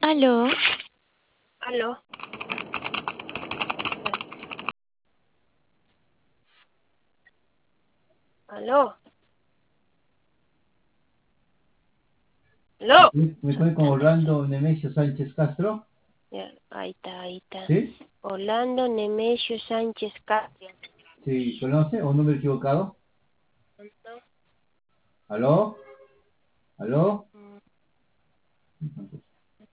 Aló, Aló. Aló. Aló. Me estoy con Orlando Nemesio Sánchez Castro, Ya, ahí está, ahí está. ¿sí? Orlando Nemesio Sánchez Castro. ¿Sí conoce o número equivocado? ¿Aló? ¿Aló?